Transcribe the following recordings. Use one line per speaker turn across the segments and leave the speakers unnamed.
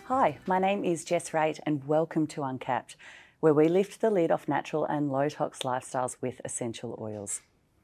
Hi, my name is Jess Raitt and welcome to Uncapped, where we lift the lid off natural and low-tox lifestyles with essential oils.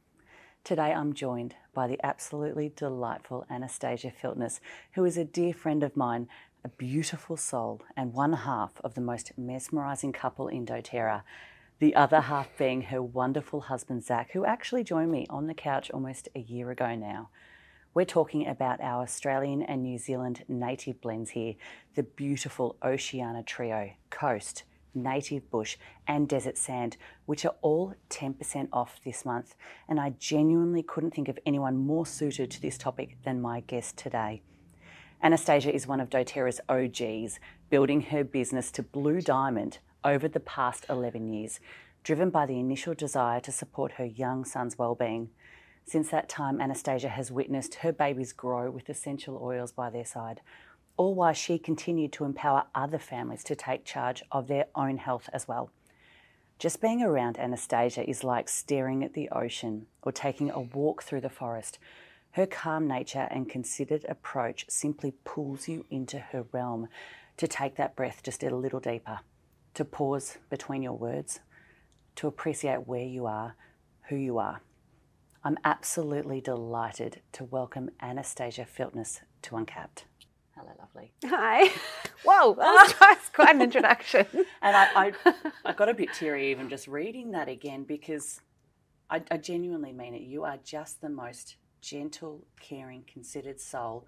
Today I'm joined by the absolutely delightful Anastasia Filtness, who is a dear friend of mine, a beautiful soul and one half of the most mesmerising couple in doTERRA, the other half being her wonderful husband Zach, who actually joined me on the couch almost a year ago now. We're talking about our Australian and New Zealand native blends here, the beautiful Oceania Trio, Coast, Native Bush and Desert Sand, which are all 10% off this month. And I genuinely couldn't think of anyone more suited to this topic than my guest today. Anastasia is one of doTERRA's OGs, building her business to Blue Diamond over the past 11 years, driven by the initial desire to support her young son's well-being. Since that time, Anastasia has witnessed her babies grow with essential oils by their side, all while she continued to empower other families to take charge of their own health as well. Just being around Anastasia is like staring at the ocean or taking a walk through the forest. Her calm nature and considered approach simply pulls you into her realm to take that breath just a little deeper, to pause between your words, to appreciate where you are, who you are. I'm absolutely delighted to welcome Anastasia Filtness to Uncapped. Hello, lovely.
Hi. Whoa, that was quite an introduction.
And I got a bit teary even just reading that again, because I genuinely mean it. You are just the most gentle, caring, considered soul,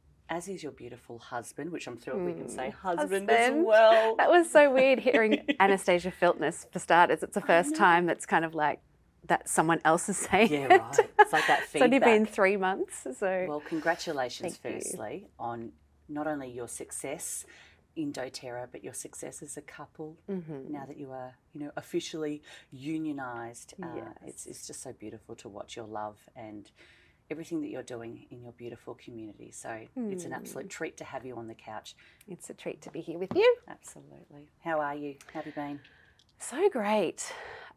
as is your beautiful husband, which I'm thrilled we can say husband as well.
That was so weird hearing Anastasia Filtness for starters. It's the first time that's kind of like that someone else is saying
Yeah, right. It's like that feedback.
It's only been 3 months. So
well, congratulations firstly on not only your success in doTERRA, but your success as a couple. Now that you are, officially unionised.
Yes.
It's just so beautiful to watch your love and everything that you're doing in your beautiful community. So it's an absolute treat to have you on the couch.
It's a treat to be here with you.
Absolutely. How are you? How have you been?
So great.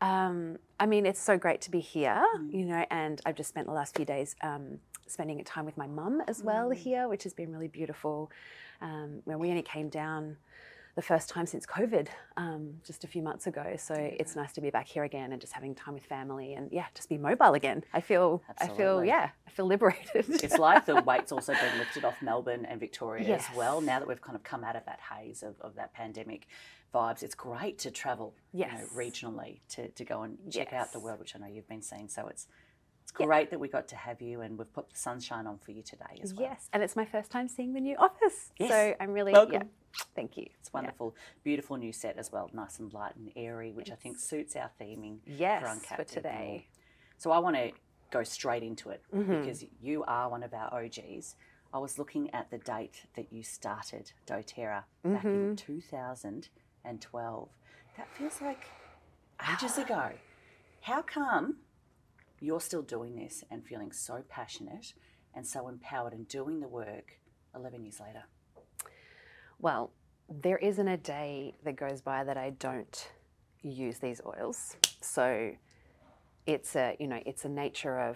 I mean, it's so great to be here, and I've just spent the last few days spending time with my mum as well here, which has been really beautiful. When we only came down the first time since COVID, just a few months ago. So it's nice to be back here again and just having time with family and just be mobile again. I feel liberated.
It's like the weight's also been lifted off Melbourne and Victoria
Yes.
as well. Now that we've kind of come out of that haze of that pandemic vibes, it's great to travel regionally to go and check out the world, which I know you've been seeing. So it's great that we got to have you, and we've put the sunshine on for you today as well.
Yes, and it's my first time seeing the new office.
Yes.
So I'm really,
welcome.
Thank you.
It's wonderful. Beautiful new set as well, nice and light and airy, which I think suits our theming for Uncapped
for today.
So I want to go straight into it because you are one of our OGs. I was looking at the date that you started doTERRA back in 2012. That feels like ages ago. How come you're still doing this and feeling so passionate and so empowered and doing the work 11 years later?
Well, there isn't a day that goes by that I don't use these oils. So it's a nature of,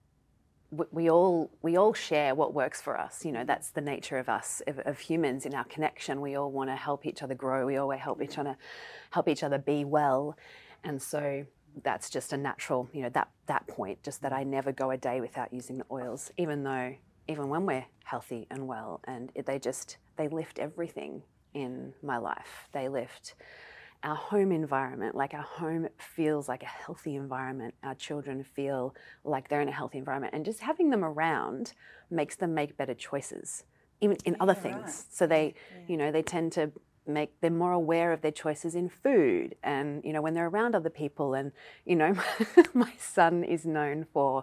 we all share what works for us. That's the nature of us, of humans in our connection. We all want to help each other grow. We always help each other be well. And so that's just a natural, that point, just that I never go a day without using the oils, even when we're healthy and well. And they lift everything in my life. They lift our home environment, like our home feels like a healthy environment. Our children feel like they're in a healthy environment. And just having them around makes them make better choices, even in other things. Right. So they tend to they're more aware of their choices in food and, when they're around other people. And, my son is known for,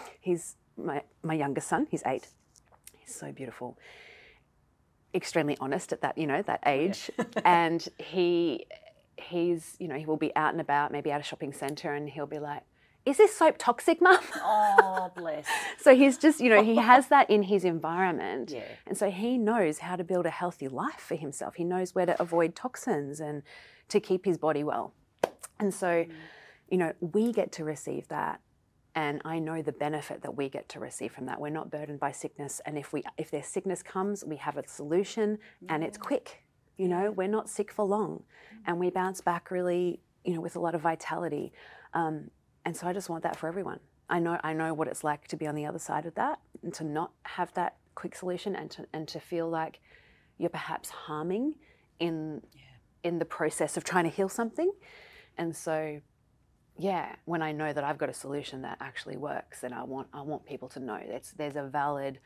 my youngest son, he's 8. He's so beautiful. Extremely honest at that, that age. Yeah. And he will be out and about, maybe at a shopping centre, and he'll be like, "Is this soap toxic, Mum?"
Oh, bless.
So he's just, he has that in his environment. Yeah. And so he knows how to build a healthy life for himself. He knows where to avoid toxins and to keep his body well. And so, we get to receive that. And I know the benefit that we get to receive from that. We're not burdened by sickness. And if their sickness comes, we have a solution and it's quick. You know, we're not sick for long, and we bounce back really, you know, with a lot of vitality. And so I just want that for everyone. I know what it's like to be on the other side of that, and to not have that quick solution, and to feel like you're perhaps harming in the process of trying to heal something. And so, yeah, when I know that I've got a solution that actually works, then I want people to know there's a valid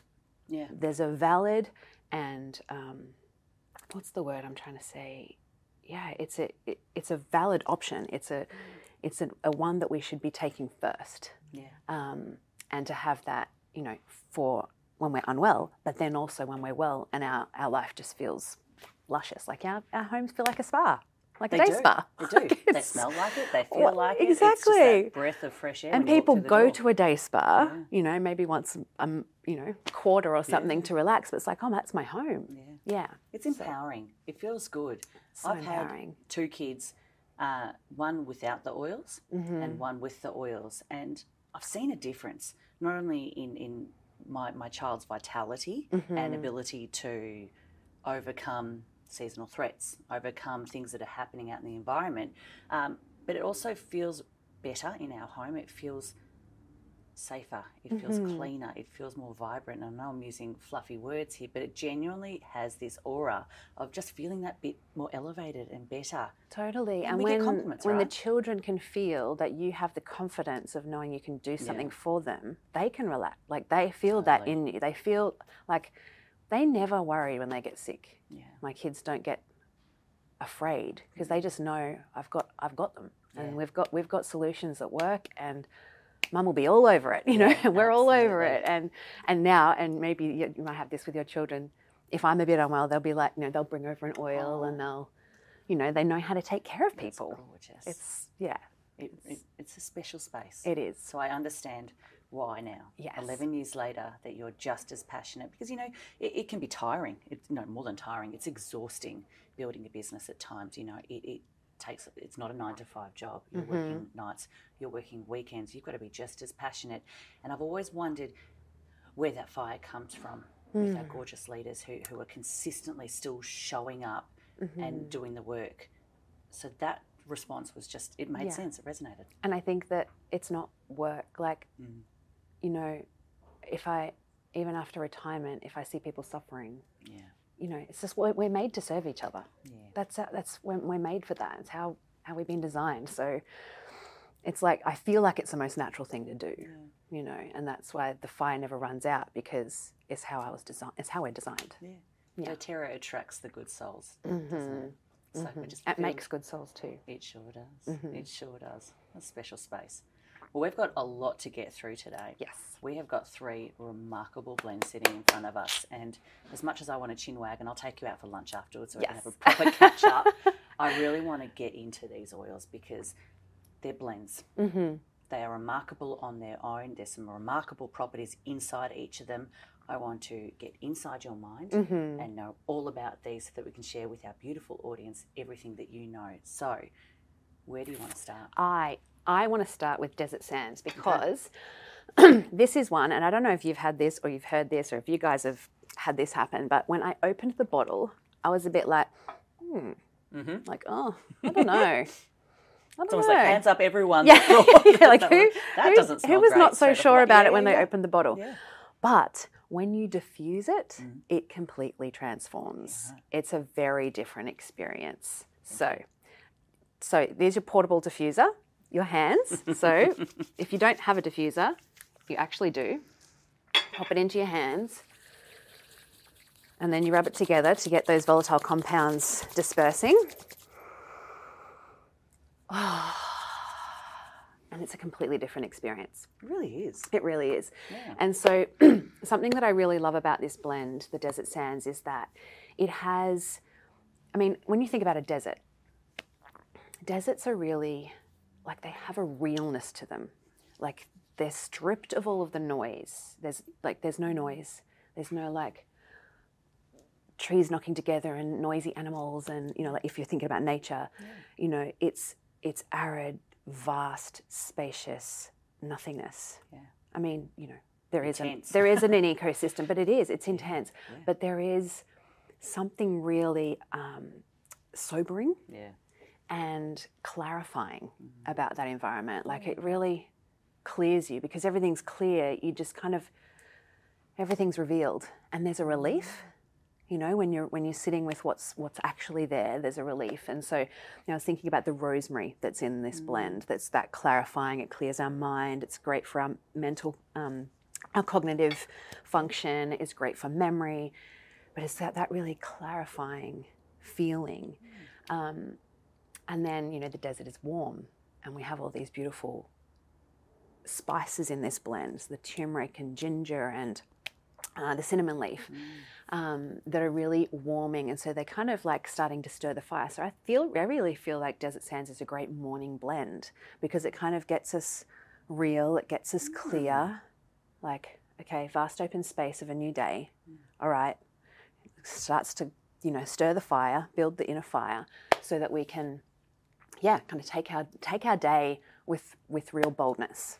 and what's the word I'm trying to say? Yeah, it's a valid option. It's a one that we should be taking first.
Yeah.
And to have that, you know, for when we're unwell, but then also when we're well and our life just feels luscious. Like our homes feel like a spa, like a day spa.
They do. They smell like it. They feel like it.
Exactly.
It's just that breath of fresh air.
And people go to a day spa, you know, maybe once quarter or something to relax. But it's like, oh, that's my home. Yeah.
It's empowering. It feels good. I've
empowering.
had 2 kids, one without the oils and one with the oils, and I've seen a difference not only in my child's vitality and ability to overcome seasonal threats, overcome things that are happening out in the environment, but it also feels better in our home. It feels safer, it feels cleaner, it feels more vibrant. I know I'm using fluffy words here, but it genuinely has this aura of just feeling that bit more elevated and better.
Totally.
And
when
right?
the children can feel that you have the confidence of knowing you can do something for them, they can relax. Like they feel that in you. They feel like they never worry when they get sick. Yeah. My kids don't get afraid because they just know I've got them, and we've got solutions that work, and Mum will be all over it, you know, and we're all over it. And now, and maybe you might have this with your children, if I'm a bit unwell, they'll be like, you know, they'll bring over an oil and they'll, you know, they know how to take care of people.
Gorgeous. It's a special space.
It is.
So I understand why now.
Yes.
11 years later, that you're just as passionate, because, you know, it can be tiring. It's more than tiring. It's exhausting building a business at times. You know, it's not a 9-to-5 job. You're working nights, you're working weekends. You've got to be just as passionate. And I've always wondered where that fire comes from with our gorgeous leaders who are consistently still showing up and doing the work. So that response was just, it made sense. It resonated.
And I think that it's not work. Like, you know, even after retirement, if I see people suffering, you know, it's just we're made to serve each other. Yeah. That's when we're made for that. It's how we've been designed. So it's like, I feel like it's the most natural thing to do, you know, and that's why the fire never runs out, because it's how I was designed. It's how we're designed.
Yeah. doTERRA attracts the good souls, doesn't it? So
it makes good souls too.
It sure does. It sure does. A special space. Well, we've got a lot to get through today.
Yes.
We have got 3 remarkable blends sitting in front of us, and as much as I want to chin wag, and I'll take you out for lunch afterwards so we can have a proper catch up, I really want to get into these oils because they're blends. They are remarkable on their own. There's some remarkable properties inside each of them. I want to get inside your mind and know all about these so that we can share with our beautiful audience everything that you know. So, where do you want to start?
I want to start with Desert Sands because this is one, and I don't know if you've had this or you've heard this or if you guys have had this happen, but when I opened the bottle, I was a bit like, like, oh, I don't know.
It's almost like hands up, everyone.
Yeah, like
that doesn't smell
who was
great,
not so sure about it when they
yeah.
opened the bottle?
Yeah.
But when you diffuse it, it completely transforms. It's a very different experience. So there's your portable diffuser, your hands. So if you don't have a diffuser, you actually do. Pop it into your hands, and then you rub it together to get those volatile compounds dispersing. And it's a completely different experience.
It really is.
It really is.
Yeah.
And so something that I really love about this blend, the Desert Sands, is that it has, I mean, when you think about a desert, deserts are really, like, they have a realness to them. Like, they're stripped of all of the noise. There's no noise. There's no, like, trees knocking together and noisy animals and, you know, like if you're thinking about nature, you know, it's arid, vast, spacious nothingness. Yeah. I mean, you know, there isn't an ecosystem, but it's intense. Yeah. But there is something really sobering
Yeah.
and clarifying about that environment. Like it really clears you, because everything's clear. You just kind of, everything's revealed, and there's a relief. You know, when you're sitting with what's actually there, there's a relief. And so, I was thinking about the rosemary that's in this blend. That's that clarifying. It clears our mind. It's great for our mental, our cognitive function. It's great for memory, but it's that really clarifying feeling. And then, the desert is warm, and we have all these beautiful spices in this blend, the turmeric and ginger and the cinnamon leaf, that are really warming, and so they're kind of like starting to stir the fire. So I really feel like Desert Sands is a great morning blend, because it kind of gets us real, it gets us clear, like, okay, vast open space of a new day. All right, it starts to stir the fire, build the inner fire, so that we can kind of take our day with real boldness,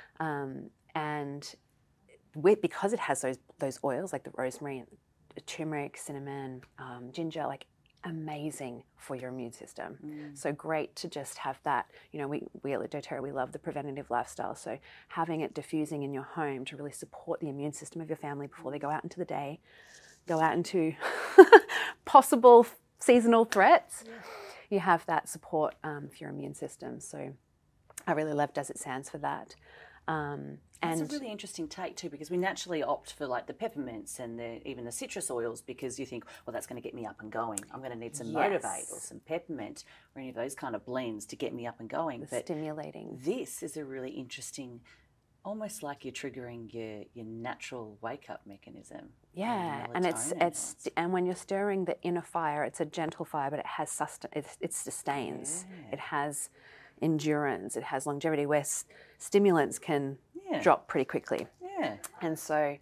and because it has those oils like the rosemary and the turmeric, cinnamon, ginger, like amazing for your immune system. So great to just have that. We at doTERRA, we love the preventative lifestyle. So having it diffusing in your home to really support the immune system of your family before they go out into the day, go out into possible seasonal threats. You have that support for your immune system. So I really love Desert Sands for that.
It's a really interesting take too, because we naturally opt for like the peppermints and even the citrus oils, because you think, well, that's going to get me up and going. I'm going to need some Motivate or some peppermint or any of those kind of blends to get me up and going.
But stimulating.
This is a really interesting, almost like you're triggering your natural wake up mechanism.
Yeah, and and when you're stirring the inner fire, it's a gentle fire, but it has it sustains. Yeah. It has endurance. It has longevity, where stimulants can drop pretty quickly.
Yeah.
And so,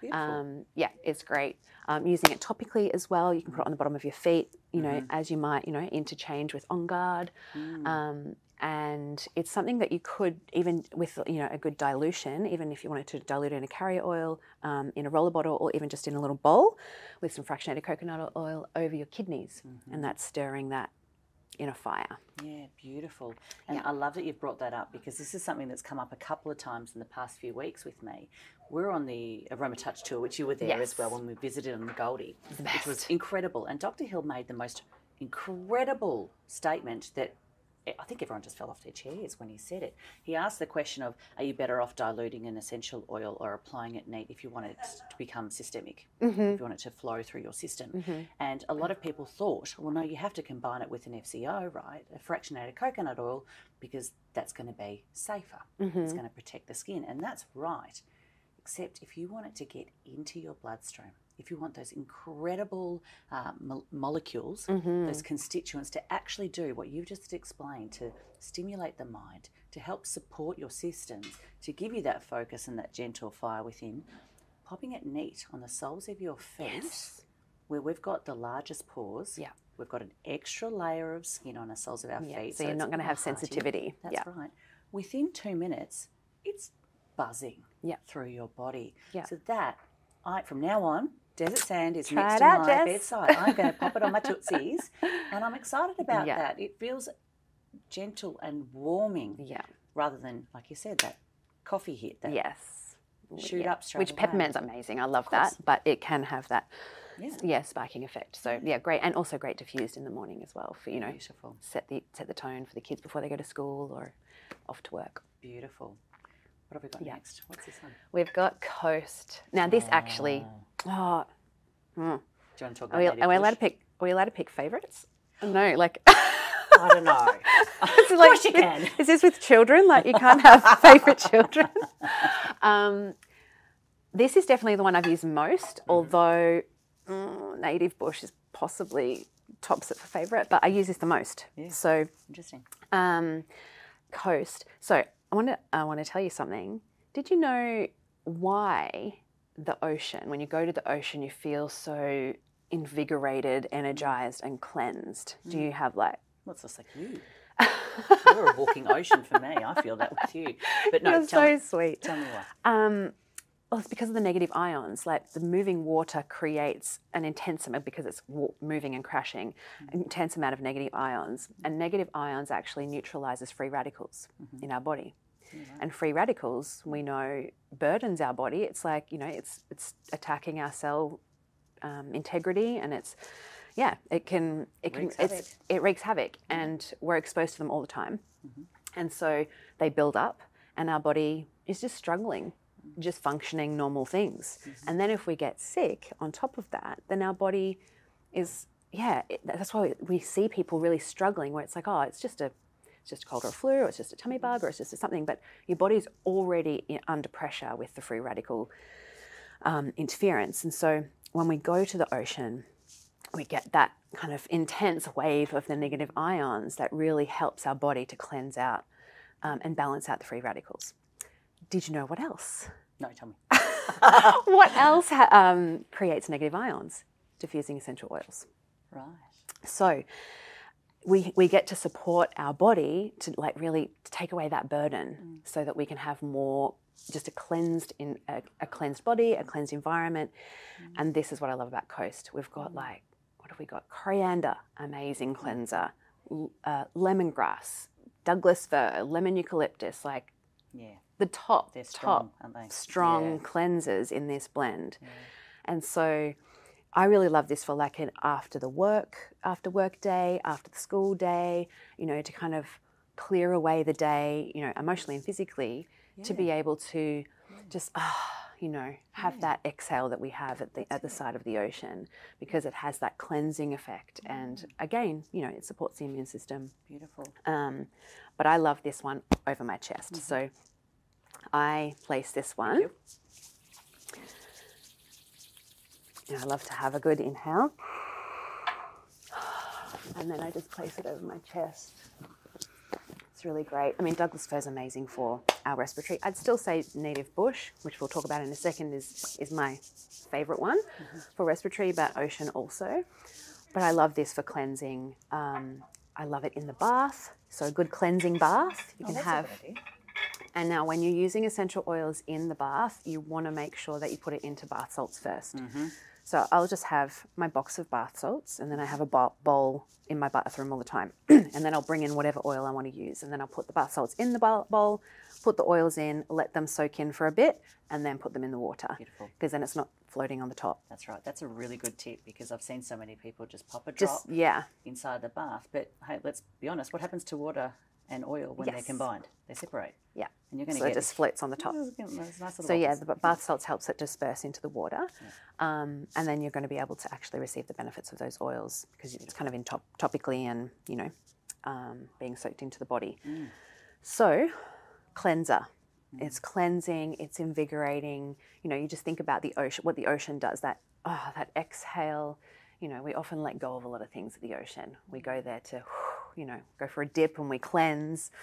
it's great. Using it topically as well. You can put it on the bottom of your feet, as you might, interchange with On Guard. And it's something that you could, even with, a good dilution, even if you wanted to dilute it in a carrier oil, in a roller bottle, or even just in a little bowl with some fractionated coconut oil over your kidneys. And that's stirring that inner fire.
Yeah, beautiful. And I love that you've brought that up, because this is something that's come up a couple of times in the past few weeks with me. We're on the Aroma Touch tour, which you were there as well when we visited on the Goldie, which was incredible. And Dr. Hill made the most incredible statement that I think everyone just fell off their chairs when he said it. He asked the question of, are you better off diluting an essential oil or applying it neat if you want it to become systemic, if you want it to flow through your system? And a lot of people thought, well, no, you have to combine it with an FCO, right, a fractionated coconut oil, because that's going to be safer. It's going to protect the skin. And that's right. Except if you want it to get into your bloodstream, if you want those incredible molecules, those constituents to actually do what you've just explained, to stimulate the mind, to help support your systems, to give you that focus and that gentle fire within, popping it neat on the soles of your feet, where we've got the largest pores. Yeah. We've got an extra layer of skin on the soles of our feet.
So you're not going to have sensitivity.
That's right. Within 2 minutes, it's buzzing through your body. Yeah. So that, from now on, Desert Sand is next to my bedside. I'm going to pop it on my tootsies, and I'm excited about that. It feels gentle and warming, rather than, like you said, that coffee hit. That shoot up straight
Which
away.
Peppermint's amazing. I love that, but it can have that spiking effect. So great, and also great diffused in the morning as well for
beautiful.
set the tone for the kids before they go to school or off to work.
Beautiful. What have we got next? What's this one?
We've got Coast. Now this actually.
Do you want to talk about
Are we allowed to pick favourites? No, like.
I don't know. Of course you can.
Is this with children? Like you can't have favourite children. This is definitely the one I've used most, although Native Bush is possibly tops it for favourite, but I use this the most. Yeah. So
interesting.
Coast. So I want to tell you something. Did you know why the ocean, when you go to the ocean, you feel so invigorated, energized, and cleansed? Do you have like...
What's this like you? You're a walking ocean for me. I feel that with you. But no,
You're so sweet.
Tell me why.
Well, it's because of the negative ions. Like the moving water creates an intense amount, because it's moving and crashing, an intense amount of negative ions. And negative ions actually neutralizes free radicals in our body. And free radicals, we know, burdens our body. It's like, it's attacking our cell integrity, and it wreaks havoc, and we're exposed to them all the time. And so they build up, and our body is just struggling, just functioning normal things. And then if we get sick on top of that, then our body is, that's why we see people really struggling, where it's like, oh, it's just a cold or a flu, or it's just a tummy bug, or it's just something, but your body's already under pressure with the free radical interference. And so when we go to the ocean, we get that kind of intense wave of the negative ions that really helps our body to cleanse out and balance out the free radicals. Did you know what else?
No, tell me.
What else creates negative ions? Diffusing essential oils.
Right.
So we get to support our body to really take away that burden, so that we can have more, just a cleansed body, a cleansed environment. And this is what I love about Coast. We've got what have we got? Coriander, amazing cleanser. Lemongrass, Douglas fir, lemon eucalyptus, the top
aren't they?
strong cleansers in this blend. And so I really love this for like an after work day, after the school day, to kind of clear away the day, emotionally and physically, to be able to just, have that exhale that we have at the side of the ocean, because it has that cleansing effect. And again, it supports the immune system.
Beautiful.
But I love this one over my chest. So I place this one. I love to have a good inhale. And then I just place it over my chest. It's really great. I mean, Douglas fir is amazing for our respiratory. I'd still say native bush, which we'll talk about in a second, is my favourite one for respiratory, but ocean also. But I love this for cleansing. I love it in the bath. So a good cleansing bath you can have. And now when you're using essential oils in the bath, you want to make sure that you put it into bath salts first. So I'll just have my box of bath salts, and then I have a bowl in my bathroom all the time. And then I'll bring in whatever oil I want to use, and then I'll put the bath salts in the bowl, put the oils in, let them soak in for a bit, and then put them in the water. Beautiful. Because then it's not floating on the top.
That's right. That's a really good tip, because I've seen so many people just pop a drop inside the bath. But hey, let's be honest, what happens to water and oil when they're combined? They separate.
Yeah.
And you're going to
get it just floats on the top.
Nice
so the bath salts helps it disperse into the water, and then you're going to be able to actually receive the benefits of those oils, because it's kind of topically and being soaked into the body. So cleanser, it's cleansing, it's invigorating. You just think about the ocean, what the ocean does. That exhale. We often let go of a lot of things at the ocean. We go there to go for a dip, and we cleanse.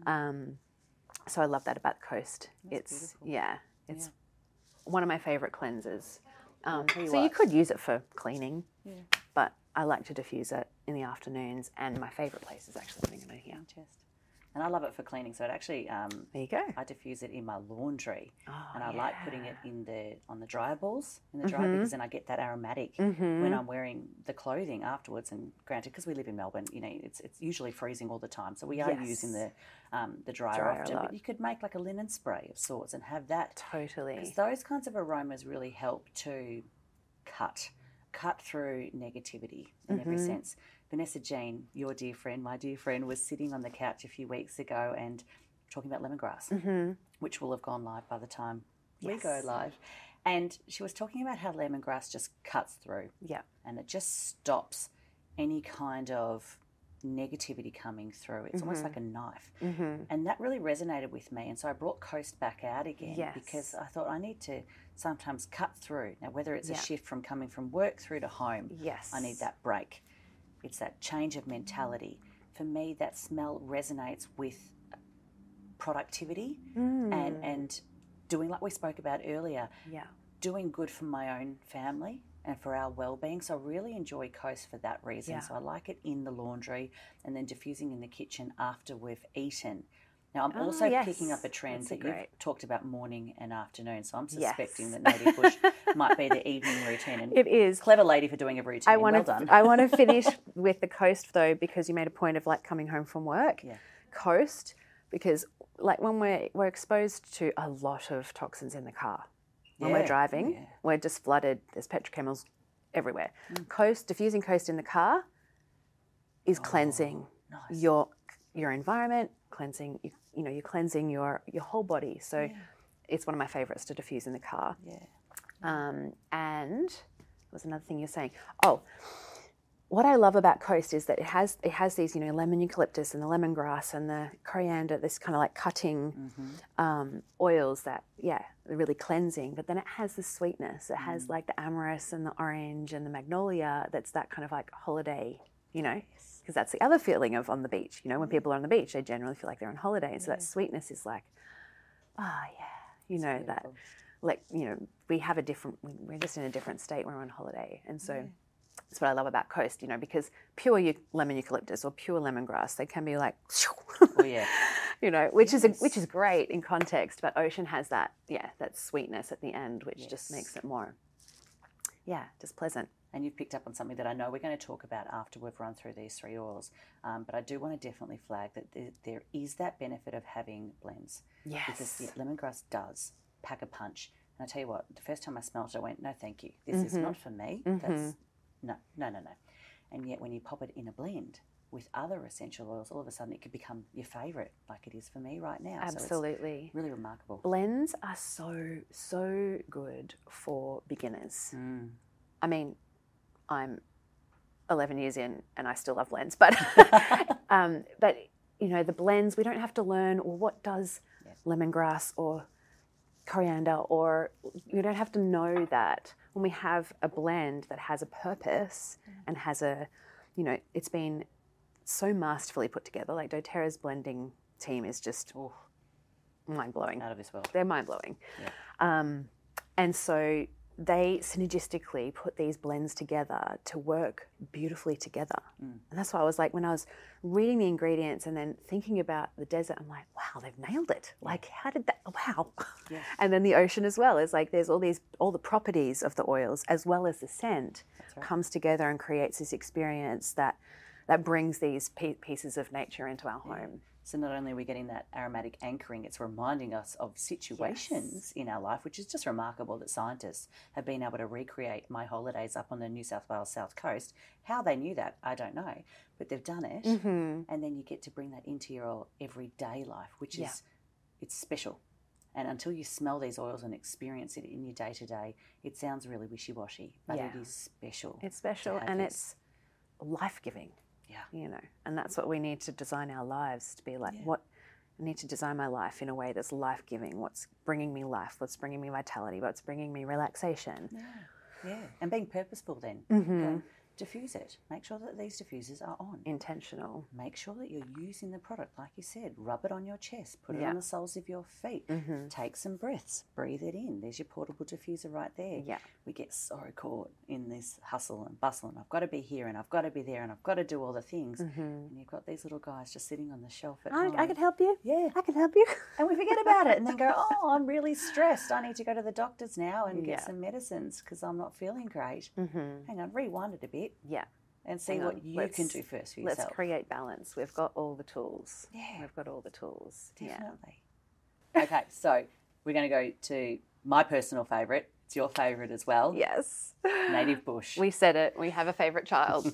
So I love that about Coast. It's one of my favourite cleansers. So you could use it for cleaning, but I like to diffuse it in the afternoons, and my favourite place is actually putting it in here.
And I love it for cleaning. So it actually,
there you go.
I diffuse it in my laundry, and I like putting it on the dryer balls in the dryer, because then I get that aromatic when I'm wearing the clothing afterwards. And granted, because we live in Melbourne, it's usually freezing all the time, so we are using the dryer often. But you could make like a linen spray of sorts and have that.
Totally.
Because those kinds of aromas really help to cut through negativity in every sense. Vanessa Jean, your dear friend, my dear friend, was sitting on the couch a few weeks ago and talking about lemongrass, which will have gone live by the time we go live. And she was talking about how lemongrass just cuts through. Yeah. And it just stops any kind of negativity coming through. It's almost like a knife. And that really resonated with me. And so I brought Coast back out again because I thought I need to sometimes cut through. Now, whether it's a shift from coming from work through to home, I need that break. It's that change of mentality. For me, that smell resonates with productivity and doing, like we spoke about earlier, doing good for my own family and for our well-being. So I really enjoy Coast for that reason. So I like it in the laundry and then diffusing in the kitchen after we've eaten. Now, I'm
Oh,
also
yes.
picking up a trend
That's
that
great.
you've talked about morning and afternoon. So I'm
Yes.
suspecting that Native Bush might be the evening routine. And
It is.
clever lady for doing a routine. Well done.
I want to finish with the coast though, because you made a point of like coming home from work.
Yeah.
Coast, because like when we're exposed to a lot of toxins in the car. When we're
Yeah.
driving,
Yeah.
we're just flooded. There's petrochemicals everywhere. Diffusing coast in the car is cleansing
nice.
your environment, cleansing you're cleansing your whole body. So it's one of my favorites to diffuse in the car.
Yeah.
And there was another thing you're saying. Oh, what I love about Coast is that it has these, lemon eucalyptus and the lemongrass and the coriander, this kind of like cutting oils that, they're really cleansing. But then it has the sweetness. It has like the amyris and the orange and the magnolia. That's that kind of like holiday, because that's the other feeling of on the beach. When people are on the beach, they generally feel like they're on holiday. And so that sweetness is like, that, like, we have we're just in a different state when we're on holiday. And so that's what I love about Coast, because pure lemon eucalyptus or pure lemongrass, they can be like,
Oh, yeah.
which is great in context. But Ocean has that sweetness at the end, which just makes it more, just pleasant.
And you've picked up on something that I know we're going to talk about after we've run through these 3 oils. But I do want to definitely flag that there is that benefit of having blends.
Yes.
Because the lemongrass does pack a punch. And I tell you what, the first time I smelled it, I went, no, thank you. This is not for me. That's no. And yet when you pop it in a blend with other essential oils, all of a sudden it could become your favourite, like it is for me right now.
Absolutely.
So it's really remarkable.
Blends are so good for beginners. I mean, I'm 11 years in and I still love blends, but the blends, we don't have to learn, or what does lemongrass or coriander, or you don't have to know that. When we have a blend that has a purpose and has it's been so masterfully put together. Like doTERRA's blending team is just mind-blowing.
Out of this world.
They're mind-blowing.
Yeah.
And so they synergistically put these blends together to work beautifully together. And that's why I was like, when I was reading the ingredients and then thinking about the desert, I'm like, wow, they've nailed it. Like, how did that, wow.
Yeah.
And then the ocean as well is like, there's all the properties of the oils as well as the scent comes together and creates this experience that brings these pieces of nature into our home.
So not only are we getting that aromatic anchoring, it's reminding us of situations in our life, which is just remarkable that scientists have been able to recreate my holidays up on the New South Wales South Coast. How they knew that, I don't know, but they've done it. And then you get to bring that into your everyday life, which is, it's special. And until you smell these oils and experience it in your day-to-day, it sounds really wishy-washy, but it is special.
It's special and it's life-giving.
Yeah.
And that's what we need to design our lives to be like. What I need to design my life in a way that's life-giving. What's bringing me life? What's bringing me vitality? What's bringing me relaxation?
Yeah. And being purposeful then. Going, diffuse it. Make sure that these diffusers are on.
Intentional.
Make sure that you're using the product, like you said. Rub it on your chest. Put it on the soles of your feet. Take some breaths. Breathe it in. There's your portable diffuser right there.
Yeah.
We get so caught in this hustle and bustle, and I've got to be here and I've got to be there and I've got to do all the things. And you've got these little guys just sitting on the shelf at home.
I can help you.
Yeah.
I can help you.
And we forget about it and then go, oh, I'm really stressed. I need to go to the doctors now and get some medicines because I'm not feeling great. Hang on, rewind it a bit.
Yeah.
And see what you can do first for yourself.
Let's create balance. We've got all the tools.
Yeah.
We've got all the tools.
Definitely. Okay, so we're going to go to my personal favourite. It's your favourite as well.
Yes.
Native Bush.
We said it. We have a favourite child.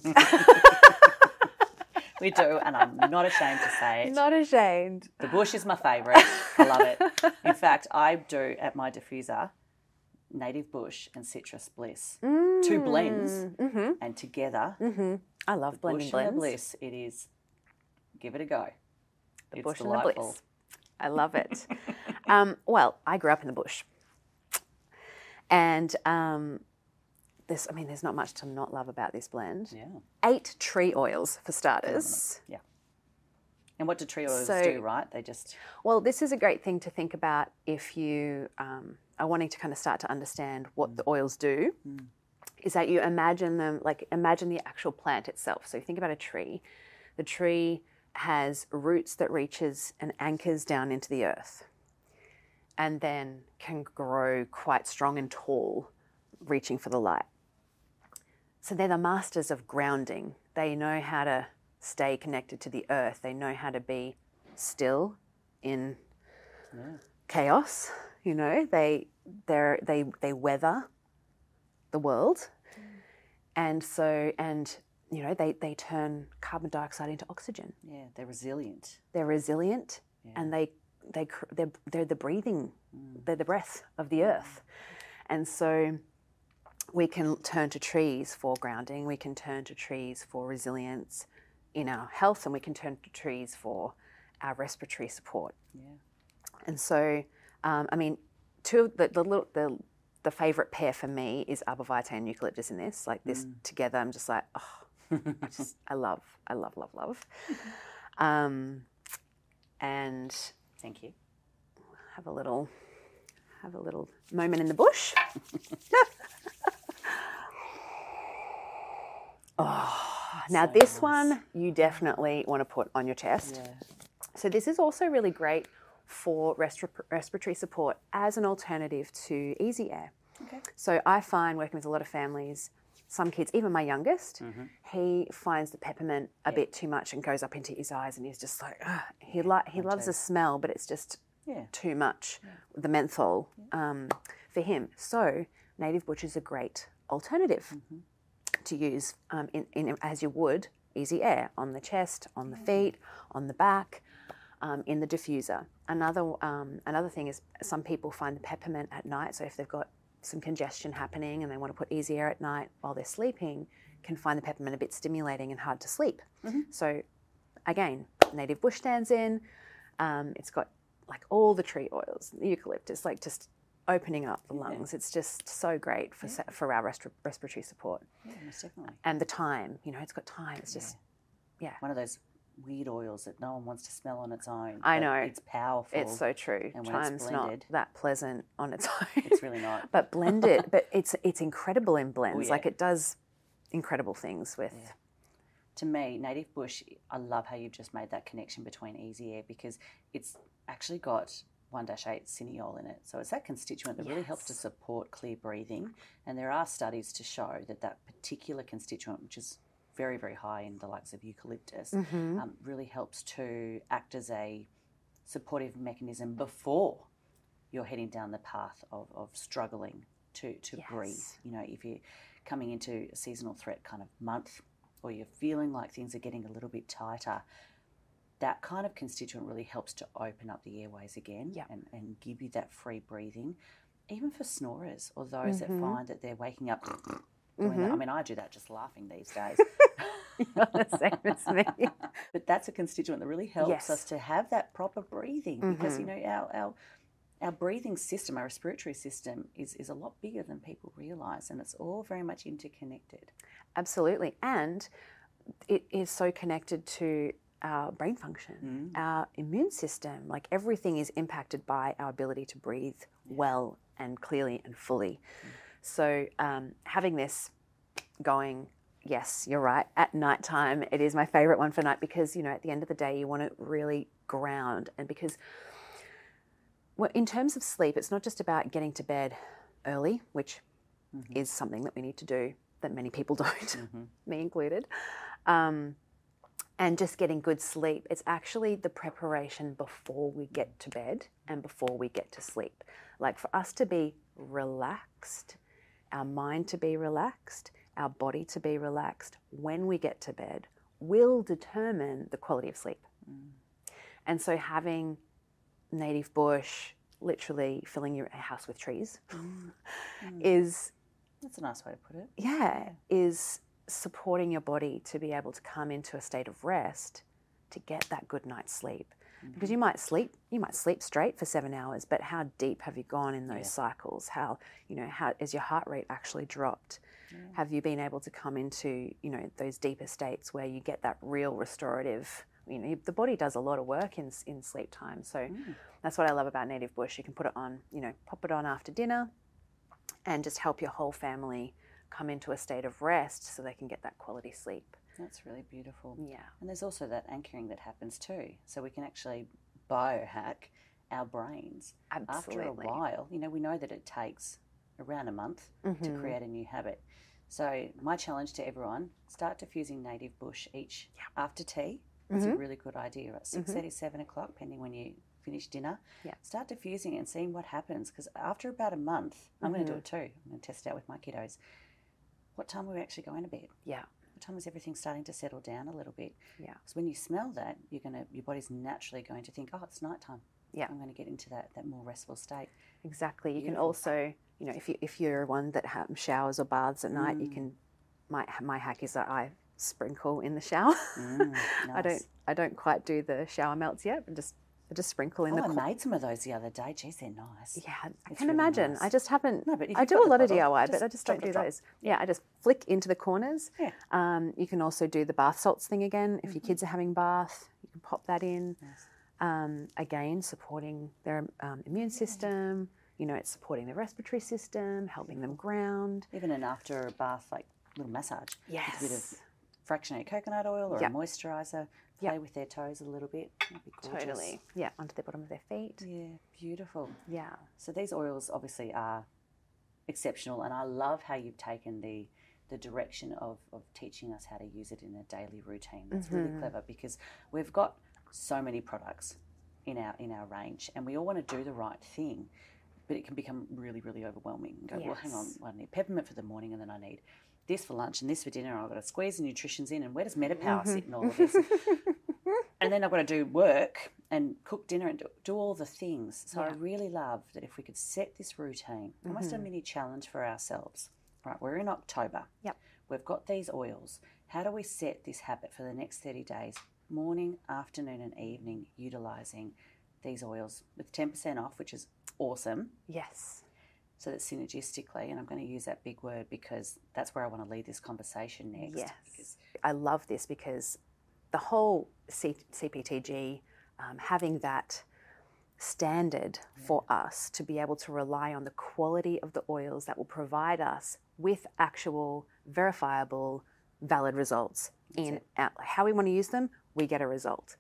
We do, and I'm not ashamed to say it.
Not ashamed.
The Bush is my favourite. I love it. In fact, I do at my diffuser Native Bush and Citrus Bliss. 2 blends, and together,
I love blending
Bush
blends.
and the Bliss, it is, give it a go.
The
It's
bush
delightful.
and the bliss. I love it. Well, I grew up in the bush. And there's not much to not love about this blend.
Yeah.
8 tree oils, for starters.
Yeah. And what do tree oils
So-
do, right? They just...
Well, this is a great thing to think about if you are wanting to kind of start to understand what the oils do, is that you imagine them, like imagine the actual plant itself. So you think about a tree. The tree has roots that reaches and anchors down into the earth, and then can grow quite strong and tall, reaching for the light. So they're the masters of grounding. They know how to stay connected to the earth. They know how to be still in chaos. You know, they weather the world, and you know, they turn carbon dioxide into oxygen.
Yeah, they're resilient.
They're resilient, and they're the breathing, they're the breath of the earth, and so we can turn to trees for grounding. We can turn to trees for resilience in our health, and we can turn to trees for our respiratory support.
Yeah.
And so, I mean, two the favourite pair for me is arborvitae and eucalyptus in this. Like this together, I'm just like, oh, I love. And
thank you.
Have a little moment in the bush. Now
so
this
nice.
one you definitely want to put on your chest.
Yeah.
So this is also really great for respiratory support as an alternative to Easy Air.
Okay.
So I find working with a lot of families, some kids, even my youngest, he finds the peppermint a bit too much and goes up into his eyes, and he's just like, he loves the smell, but it's just too much, the menthol for him. So native bush is a great alternative to use in as you would Easy Air on the chest, on the feet, on the back, in the diffuser. Another thing is some people find the peppermint at night. So if they've got some congestion happening and they want to put Easy Air at night while they're sleeping, can find the peppermint a bit stimulating and hard to sleep. So again, native bush stands in. It's got like all the tree oils, the eucalyptus, like just opening up the lungs. It's just so great for our respiratory support.
Yeah, most definitely.
And the thyme, you know, it's got thyme. It's just,
one of those weird oils that no one wants to smell on its own.
I know.
It's powerful.
It's so true.
And when
Thyme's
it's
not
blended,
that pleasant on its own.
it's really not.
But blended, but it's incredible in blends.
yeah.
Like it does incredible things with.
Yeah. To me, native bush, I love how you've just made that connection between Easy Air, because it's actually got 1-8 cineol in it. So it's that constituent that really helps to support clear breathing. And there are studies to show that that particular constituent, which is very, very high in the likes of eucalyptus, really helps to act as a supportive mechanism before you're heading down the path of struggling to breathe. You know, if you're coming into a seasonal threat kind of month, or you're feeling like things are getting a little bit tighter, that kind of constituent really helps to open up the airways again and give you that free breathing. Even for snorers or those that find that they're waking up doing that. I mean, I do that just laughing these days.
You're the same as me.
But that's a constituent that really helps us to have that proper breathing, because, you know, our breathing system, our respiratory system is a lot bigger than people realise, and it's all very much interconnected.
Absolutely. And it is so connected to our brain function, our immune system. Like everything is impacted by our ability to breathe well and clearly and fully. So having this going, yes, you're right, at nighttime, it is my favourite one for night, because, you know, at the end of the day, you want to really ground. And because in terms of sleep, it's not just about getting to bed early, which is something that we need to do that many people don't, me included, and just getting good sleep. It's actually the preparation before we get to bed and before we get to sleep. Like for us to be relaxed, our mind to be relaxed, our body to be relaxed when we get to bed will determine the quality of sleep. And so having native bush, literally filling your house with trees, is...
That's a nice way to put it.
Yeah, is supporting your body to be able to come into a state of rest to get that good night's sleep. Because you might sleep straight for 7 hours, but how deep have you gone in those cycles? How has your heart rate actually dropped? Have you been able to come into, you know, those deeper states where you get that real restorative, you know, the body does a lot of work in sleep time. So that's what I love about native bush. You can put it on, you know, pop it on after dinner and just help your whole family come into a state of rest so they can get that quality sleep.
That's really beautiful.
Yeah.
And there's also that anchoring that happens too. So we can actually biohack our brains.
Absolutely.
After a while. You know, we know that it takes around a month to create a new habit. So my challenge to everyone, start diffusing native bush each after tea. It's a really good idea. At 6:30, 7 o'clock, depending when you finish dinner.
Yeah.
Start diffusing it and seeing what happens. Because after about a month, I'm going to do it too. I'm going to test it out with my kiddos. What time are we actually going to bed?
Yeah.
What time is everything starting to settle down a little bit?
Yeah.
Because when you smell that, your body's naturally going to think, oh, it's nighttime.
Yeah.
I'm going to get into that more restful state.
Exactly. You can also, you know, if you're one that showers or baths at night, you can. My hack is that I sprinkle in the shower.
Nice.
I don't quite do the shower melts yet, but I just sprinkle in the.
I made some of those the other day. Geez, they're nice.
Yeah, I
It's
can
really
imagine.
nice.
I just haven't.
No, but if
I
you've
do
got
a lot
the
of
bottle,
DIY, but I just don't do
drop.
those. Yeah, I just flick into the corners.
Yeah.
You can also do the bath salts thing again. If your kids are having bath, you can pop that in.
Nice.
Again, supporting their immune system. You know, it's supporting the respiratory system, helping them ground.
Even an after bath, like little massage.
Yes.
With a bit of fractionated coconut oil or
Yep.
a moisturiser. Play with their toes a little bit. That'd be gorgeous.
Totally. Yeah, onto the bottom of their feet.
Yeah, beautiful.
Yeah.
So these oils obviously are exceptional, and I love how you've taken the direction of teaching us how to use it in a daily routine. That's really clever, because we've got so many products in our range, and we all want to do the right thing, but it can become really, really overwhelming. And go, well, hang on, I need peppermint for the morning, and then I need this for lunch and this for dinner, and I've got to squeeze the nutritions in, and where does MetaPower sit in all of this? And then I've got to do work and cook dinner and do all the things. So I really love that if we could set this routine, almost a mini challenge for ourselves. Right, we're in October.
Yep.
We've got these oils. How do we set this habit for the next 30 days? Morning, afternoon and evening, utilising these oils with 10% off, which is awesome.
Yes.
So that synergistically, and I'm going to use that big word because that's where I want to lead this conversation next.
Yes. I love this because the whole CPTG, having that standard for us to be able to rely on the quality of the oils that will provide us with actual, verifiable, valid results in how we want to use them, we get a result.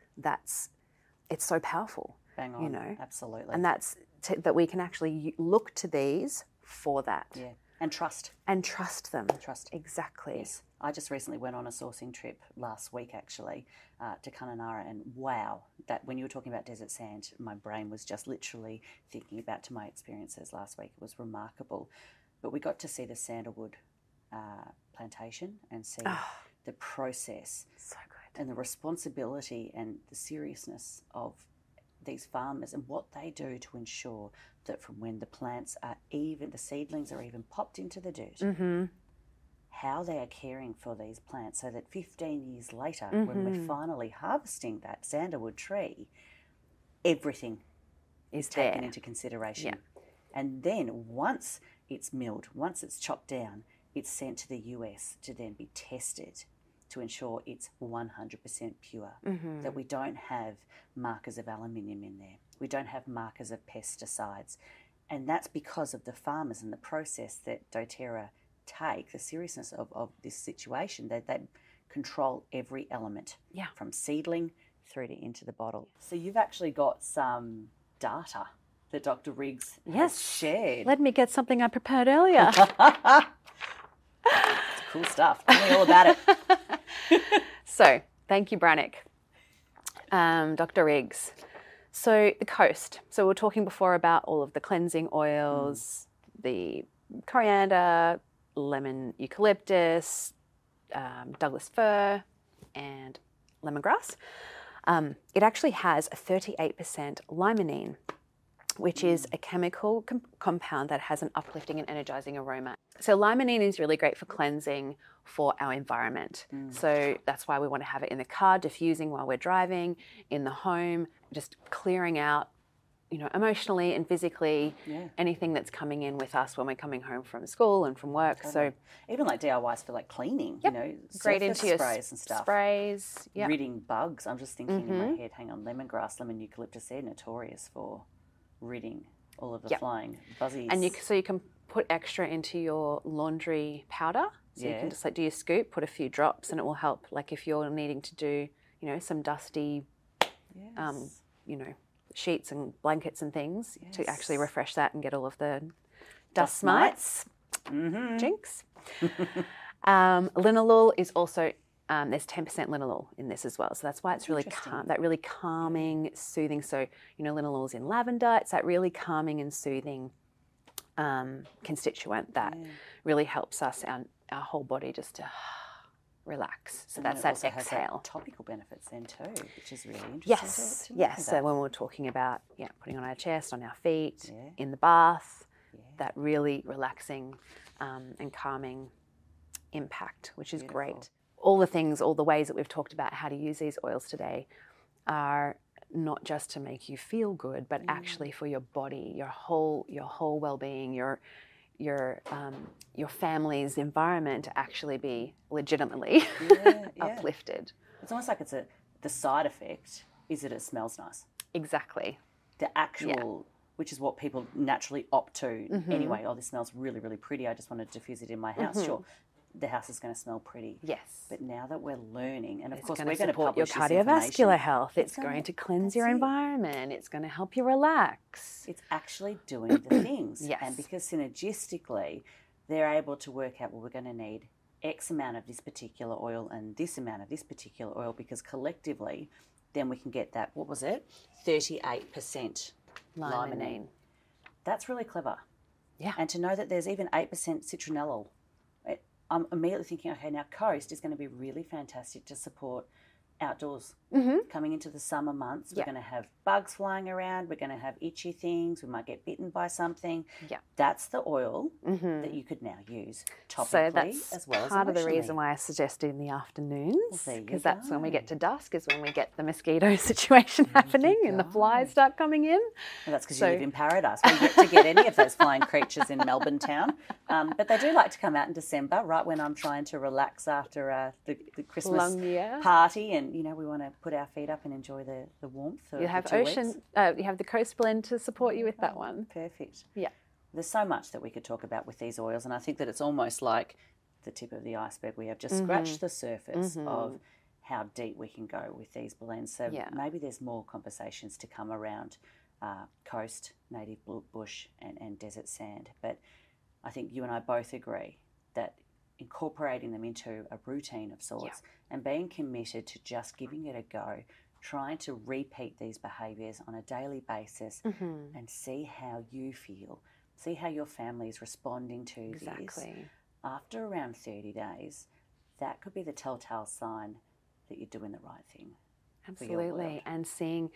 It's so powerful.
Bang on,
you know,
absolutely.
and that's that we can actually look to these for that.
Yeah, and trust.
And trust them.
Trust.
Exactly.
Yes. I just recently went on a sourcing trip last week, actually, to Kununurra, and wow, that when you were talking about desert sand, my brain was just literally thinking about to my experiences last week. It was remarkable. But we got to see the sandalwood plantation and see the process.
So good.
And the responsibility and the seriousness of these farmers and what they do to ensure that from when the plants are even, the seedlings are even popped into the dirt, how they are caring for these plants so that 15 years later, when we're finally harvesting that sandalwood tree, everything is taken into consideration.
Yeah.
And then once it's milled, once it's chopped down, it's sent to the US to then be tested to ensure it's 100% pure, that we don't have markers of aluminium in there. We don't have markers of pesticides. And that's because of the farmers and the process that doTERRA take, the seriousness of this situation, that they control every element from seedling through to into the bottle. So you've actually got some data that Dr. Riggs has shared.
Let me get something I prepared earlier.
It's cool stuff. Tell me all about it.
So, thank you, Brannick. Dr. Riggs. So, the coast. So, we were talking before about all of the cleansing oils, the coriander, lemon eucalyptus, Douglas fir, and lemongrass. It actually has a 38% limonene, which is a chemical compound that has an uplifting and energizing aroma. So limonene is really great for cleansing for our environment. So that's why we want to have it in the car, diffusing while we're driving, in the home, just clearing out, you know, emotionally and physically anything that's coming in with us when we're coming home from school and from work.
Totally. So even like DIYs for like cleaning, you know,
great into your
sprays and stuff.
Sprays,
Ridding bugs. I'm just thinking in my head, hang on, lemongrass, lemon eucalyptus, they're notorious for ridding all of the flying buzzies.
And so you can put extra into your laundry powder. So you
Yeah.
can just like do your scoop, put a few drops, and it will help. Like if you're needing to do, some dusty,
Yes.
sheets and blankets and things to actually
Yes.
refresh that and get all of the dust
mites.
mites. Jinx. Linalool is also, there's 10% linalool in this as well. So that's why it's really really calming, soothing. So, linalool is in lavender. It's that really calming and soothing constituent that really helps us, our whole body just to relax. So
And
that's
it
that
also has
exhale.
that topical benefits then too, which is really interesting.
Yes,
to look
yes.
at
So
that.
when we're talking about putting on our chest, on our feet,
Yeah.
in the bath, that really relaxing and calming impact, which is great. All the ways that we've talked about how to use these oils today are not just to make you feel good, but actually for your body, your whole well-being, your family's environment to actually be legitimately uplifted.
It's almost like the side effect is that it smells nice.
Exactly.
The actual, which is what people naturally opt to anyway. Oh, this smells really, really pretty. I just want to diffuse it in my house. Sure, the house is going to smell pretty.
Yes.
But now that we're learning, and of course
we're
going to
support your
publish this
cardiovascular health. It's going to cleanse your environment. It's going to help you relax.
It's actually doing the things.
Yes.
And because synergistically, they're able to work out, well, we're going to need X amount of this particular oil and this amount of this particular oil, because collectively, then we can get that, 38% limonene. That's really clever.
Yeah.
And to know that there's even 8% citronellol, I'm immediately thinking, okay, now Coast is going to be really fantastic to support outdoors. Coming into the summer months, we're going to have bugs flying around, we're going to have itchy things, we might get bitten by something.
Yeah.
That's the oil that you could now use topically,
So that's
as well as
part of the
emotionally.
reason why I suggested in the afternoons,
there you
because that's when we
go.
get to dusk, is when we get the mosquito situation happening and the flies start coming in.
Well, that's because you live in paradise. We get to get any of those flying creatures in Melbourne town. But they do like to come out in December, right when I'm trying to relax after the Christmas
Long year.
party, and we want to put our feet up and enjoy the warmth.
You have
for 2 weeks.
you have the Coast Blend to support you with that one.
Perfect.
Yeah.
There's so much that we could talk about with these oils, and I think that it's almost like the tip of the iceberg. We have just scratched the surface of how deep we can go with these blends. So maybe there's more conversations to come around coast, native bush, and desert sand. But I think you and I both agree that incorporating them into a routine of sorts and being committed to just giving it a go, trying to repeat these behaviours on a daily basis and see how you feel, see how your family is responding to this. After around 30 days, that could be the telltale sign that you're doing the right thing.
Absolutely. And seeing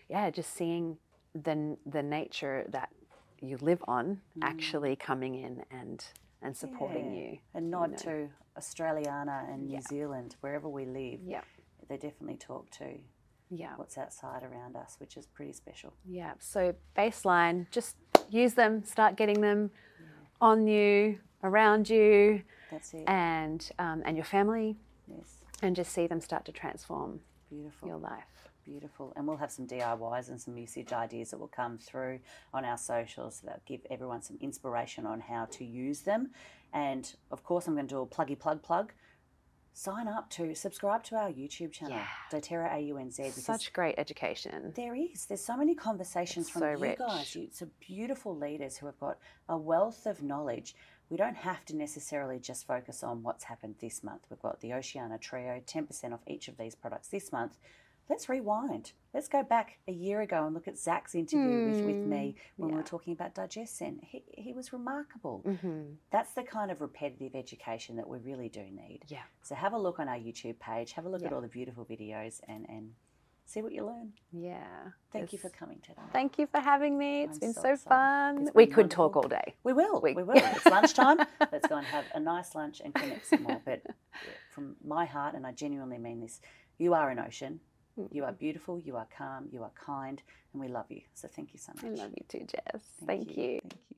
the nature that you live on actually coming in and supporting you.
A nod to Australiana and New Zealand, wherever we live.
Yeah.
They definitely talk to what's outside around us, which is pretty special.
Yeah. So baseline, just use them, start getting them on you, around you.
That's it.
And your family.
Yes.
And just see them start to transform
Beautiful.
your life.
Beautiful. And we'll have some DIYs and some usage ideas that will come through on our socials that give everyone some inspiration on how to use them. And of course, I'm going to do a pluggy plug. Subscribe to our YouTube channel, doTERRA AUNZ.
Such great education.
There's so many conversations from you
rich.
guys. Some beautiful leaders who have got a wealth of knowledge. We don't have to necessarily just focus on what's happened this month. We've got the Oceania Trio, 10% off each of these products this month. Let's rewind. Let's go back a year ago and look at Zach's interview with me when we were talking about Digescent. He was remarkable. That's the kind of repetitive education that we really do need.
Yeah.
So have a look on our YouTube page. Have a look at all the beautiful videos and see what you learn.
Yeah.
Thank you for coming today.
Thank you for having me. It's been so
excited.
fun.
It's
We
been
could
wonderful.
talk all day.
We will. It's lunchtime. Let's go and have a nice lunch and connect some more. But from my heart, and I genuinely mean this, you are an ocean. You are beautiful, you are calm, you are kind, and we love you. So thank you so much.
I love you too, Jess. Thank you.
Thank you.